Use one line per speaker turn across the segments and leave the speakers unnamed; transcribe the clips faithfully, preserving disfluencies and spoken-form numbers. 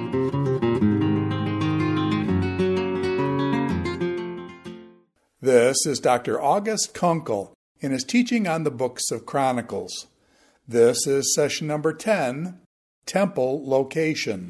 This is Doctor August Kunkel in his teaching on the books of Chronicles. This is session number ten, Temple Location.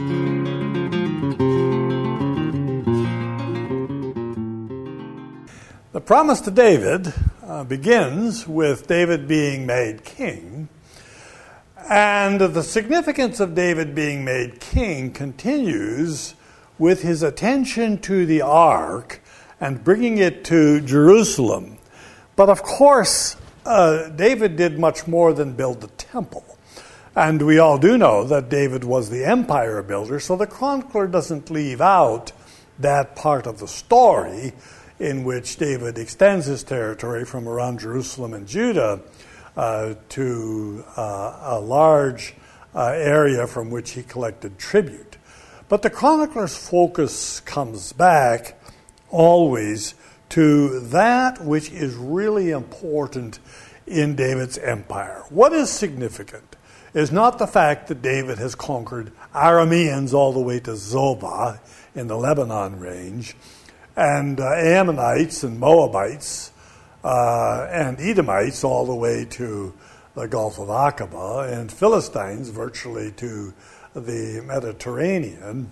The promise to David uh, begins with David being made king, and the significance of David being made king continues with his attention to the ark and bringing it to Jerusalem. But of course, uh, David did much more than build the temple. And we all do know that David was the empire builder, so the chronicler doesn't leave out that part of the story in which David extends his territory from around Jerusalem and Judah uh, to uh, a large uh, area from which he collected tribute. But the chronicler's focus comes back always to that which is really important in David's empire. What is significant is not the fact that David has conquered Arameans all the way to Zobah in the Lebanon range, and uh, Ammonites and Moabites uh, and Edomites all the way to the Gulf of Aqaba, and Philistines virtually to the Mediterranean.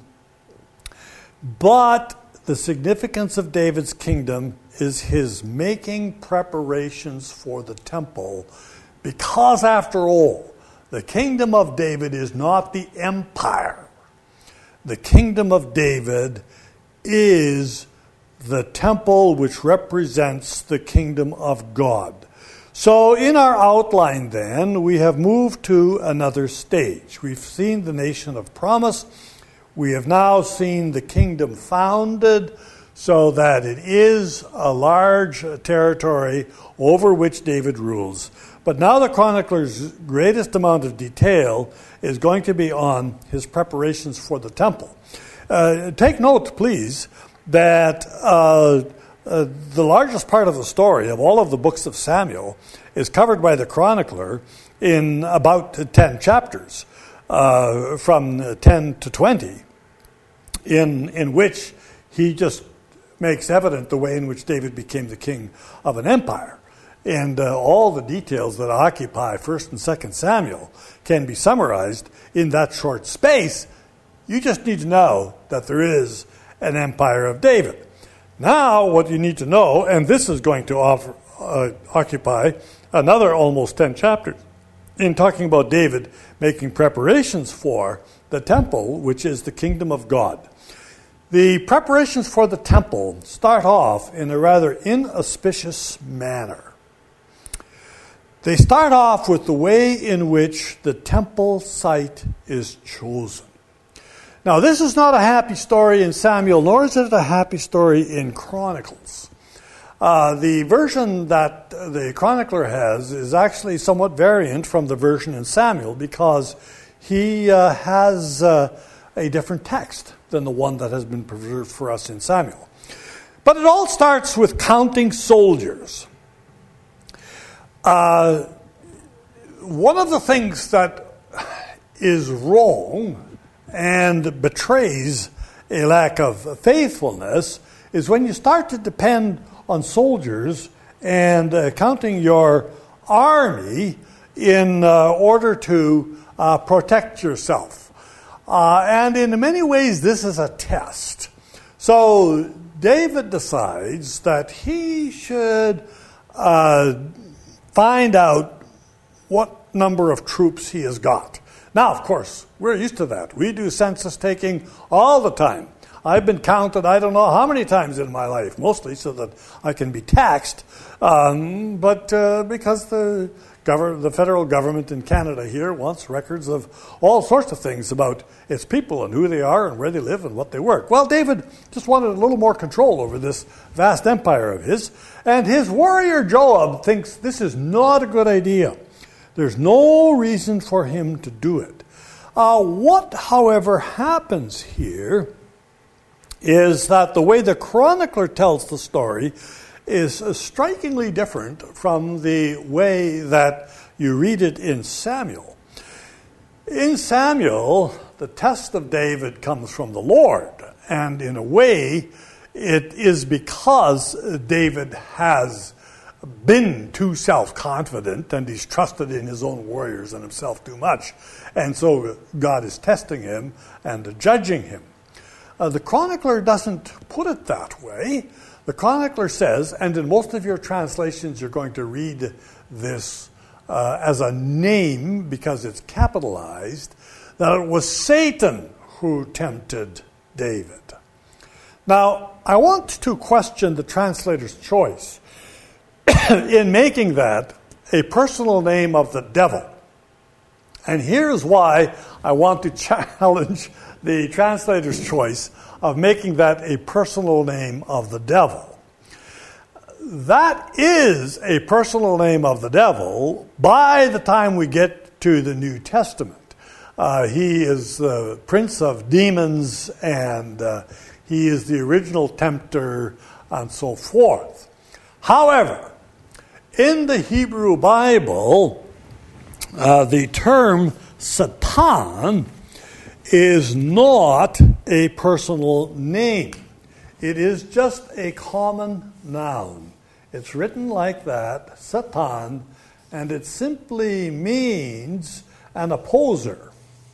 But the significance of David's kingdom is his making preparations for the temple, because after all, the kingdom of David is not the empire. The kingdom of David is the temple which represents the kingdom of God. So in our outline then, we have moved to another stage. We've seen the nation of promise. We have now seen the kingdom founded so that it is a large territory over which David rules. But now the chronicler's greatest amount of detail is going to be on his preparations for the temple. Uh, take note, please, that uh, uh, the largest part of the story of all of the books of Samuel is covered by the chronicler in about ten chapters, uh, from ten to twenty. In, in which he just makes evident the way in which David became the king of an empire. And uh, all the details that occupy First and Second Samuel can be summarized in that short space. You just need to know that there is an empire of David. Now, what you need to know, and this is going to offer, uh, occupy another almost ten chapters, in talking about David making preparations for the temple, which is the kingdom of God. The preparations for the temple start off in a rather inauspicious manner. They start off with the way in which the temple site is chosen. Now, this is not a happy story in Samuel, nor is it a happy story in Chronicles. Uh, the version that the chronicler has is actually somewhat variant from the version in Samuel, because he uh, has uh, a different text than the one that has been preserved for us in Samuel. But it all starts with counting soldiers. Uh, one of the things that is wrong and betrays a lack of faithfulness is when you start to depend on soldiers and uh, counting your army in uh, order to uh, protect yourself. Uh, and in many ways, this is a test. So David decides that he should uh, find out what number of troops he has got. Now, of course, we're used to that. We do census taking all the time. I've been counted I don't know how many times in my life, mostly so that I can be taxed, um, but uh, because the Gover- the federal government in Canada here wants records of all sorts of things about its people and who they are and where they live and what they work. Well, David just wanted a little more control over this vast empire of his, and his warrior Joab thinks this is not a good idea. There's no reason for him to do it. Uh, what, however, happens here is that the way the chronicler tells the story is strikingly different from the way that you read it in Samuel. In Samuel, the test of David comes from the Lord. And in a way, it is because David has been too self-confident and he's trusted in his own warriors and himself too much. And so God is testing him and judging him. Uh, the chronicler doesn't put it that way. The chronicler says, and in most of your translations you're going to read this uh, as a name because it's capitalized, that it was Satan who tempted David. Now, I want to question the translator's choice in making that a personal name of the devil. And here's why I want to challenge the translator's choice of making that a personal name of the devil. That is a personal name of the devil by the time we get to the New Testament. Uh, he is the prince of demons, and uh, he is the original tempter, and so forth. However, in the Hebrew Bible, uh, the term Satan is not a personal name. It is just a common noun. It's written like that, Satan, and it simply means an opposer.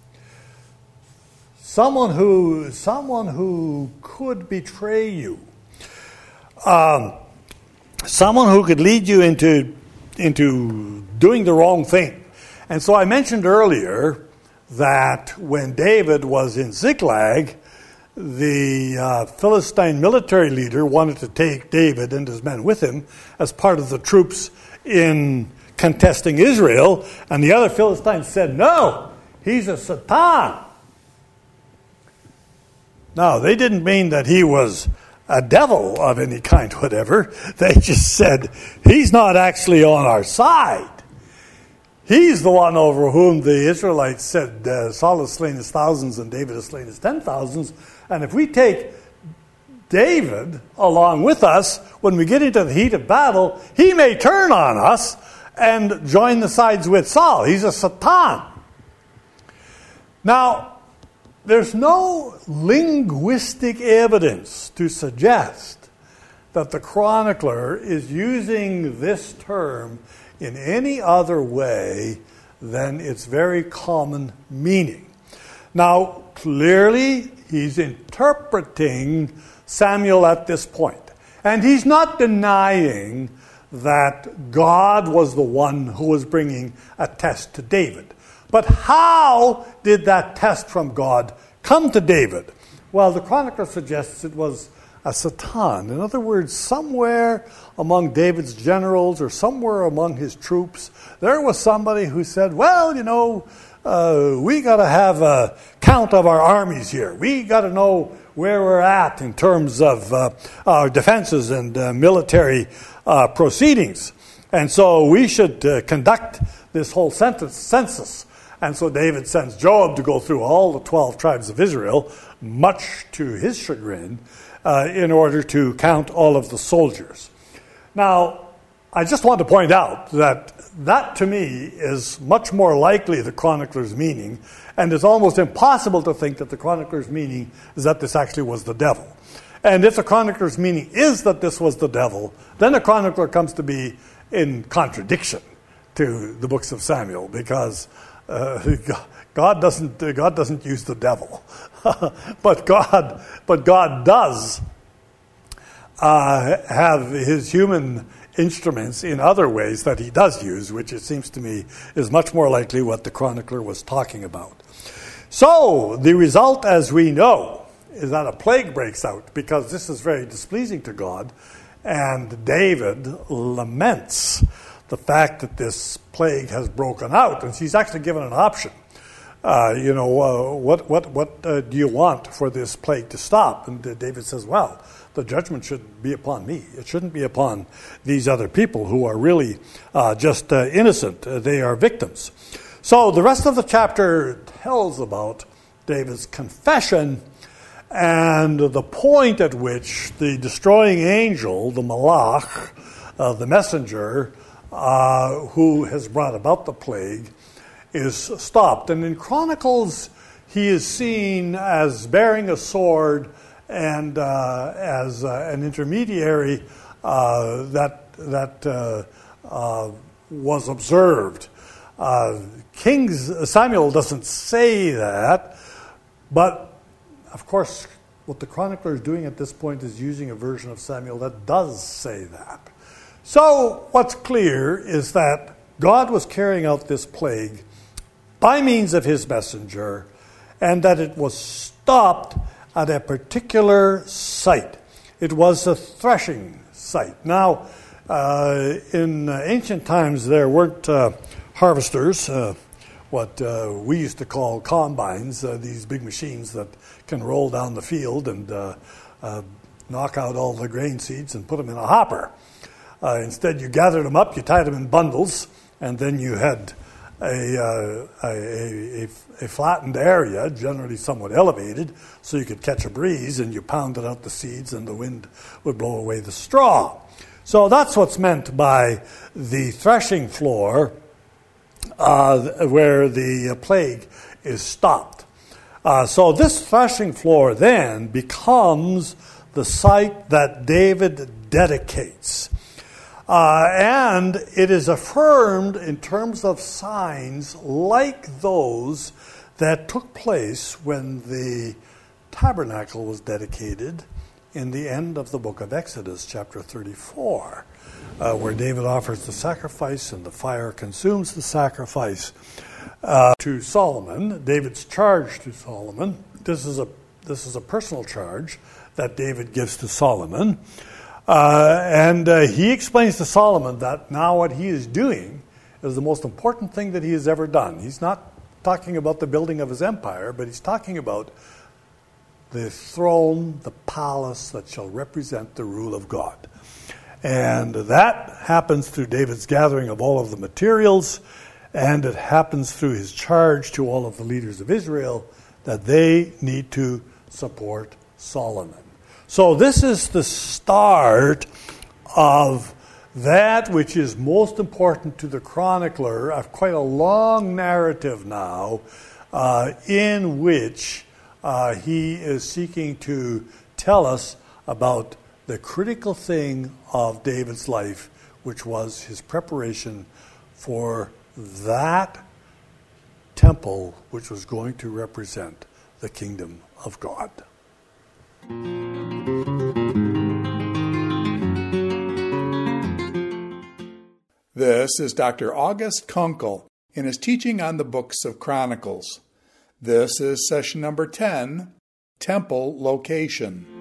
Someone who, someone who could betray you. Um, someone who could lead you into, into doing the wrong thing. And so I mentioned earlier that when David was in Ziklag, the uh, Philistine military leader wanted to take David and his men with him as part of the troops in contesting Israel, and the other Philistines said, no, he's a Satan. Now, they didn't mean that he was a devil of any kind whatever. They just said, he's not actually on our side. He's the one over whom the Israelites said, uh, Saul has slain his thousands and David has slain his ten thousands. And if we take David along with us, when we get into the heat of battle, he may turn on us and join the sides with Saul. He's a Satan. Now, there's no linguistic evidence to suggest that the chronicler is using this term in any other way than its very common meaning. Now, clearly, he's interpreting Samuel at this point. And he's not denying that God was the one who was bringing a test to David. But how did that test from God come to David? Well, the chronicler suggests it was a Satan. In other words, somewhere among David's generals or somewhere among his troops, there was somebody who said, well, you know, uh, we got to have a count of our armies here. We got to know where we're at in terms of uh, our defenses and uh, military uh, proceedings. And so we should uh, conduct this whole census. And so David sends Joab to go through all the twelve tribes of Israel, much to his chagrin, uh, in order to count all of the soldiers. Now, I just want to point out that that to me is much more likely the chronicler's meaning, and it's almost impossible to think that the chronicler's meaning is that this actually was the devil. And if the chronicler's meaning is that this was the devil, then the chronicler comes to be in contradiction to the books of Samuel, because Uh, God doesn't God doesn't use the devil, but God but God does uh, have his human instruments in other ways that he does use, which it seems to me is much more likely what the chronicler was talking about. So the result, as we know, is that a plague breaks out, because this is very displeasing to God, and David laments the fact that this plague has broken out, and she's actually given an option. Uh, you know, uh, what what what uh, do you want for this plague to stop? And uh, David says, well, the judgment should be upon me. It shouldn't be upon these other people who are really uh, just uh, innocent. Uh, they are victims. So the rest of the chapter tells about David's confession and the point at which the destroying angel, the Malach, uh, the messenger, Uh, who has brought about the plague, is stopped. And in Chronicles, he is seen as bearing a sword and uh, as uh, an intermediary uh, that that uh, uh, was observed. Uh, Kings Samuel doesn't say that, but of course, what the chronicler is doing at this point is using a version of Samuel that does say that. So what's clear is that God was carrying out this plague by means of his messenger, and that it was stopped at a particular site. It was a threshing site. Now, uh, in uh, ancient times, there weren't uh, harvesters, uh, what uh, we used to call combines, uh, these big machines that can roll down the field and uh, uh, knock out all the grain seeds and put them in a hopper. Uh, instead, you gathered them up, you tied them in bundles, and then you had a, uh, a, a, a flattened area, generally somewhat elevated, so you could catch a breeze, and you pounded out the seeds, and the wind would blow away the straw. So that's what's meant by the threshing floor, uh, where the uh, plague is stopped. Uh, so this threshing floor then becomes the site that David dedicates. Uh, and it is affirmed in terms of signs like those that took place when the tabernacle was dedicated in the end of the book of Exodus, chapter thirty-four, uh, where David offers the sacrifice and the fire consumes the sacrifice uh, to Solomon. David's charge to Solomon. This is a this is a personal charge that David gives to Solomon. Uh, and uh, he explains to Solomon that now what he is doing is the most important thing that he has ever done. He's not talking about the building of his empire, but he's talking about the throne, the palace that shall represent the rule of God. And that happens through David's gathering of all of the materials, and it happens through his charge to all of the leaders of Israel that they need to support Solomon. So this is the start of that which is most important to the chronicler, of quite a long narrative now, uh, in which uh, he is seeking to tell us about the critical thing of David's life, which was his preparation for that temple which was going to represent the kingdom of God.
This is Doctor August Kunkel in his teaching on the books of Chronicles. This is session number ten, Temple Location.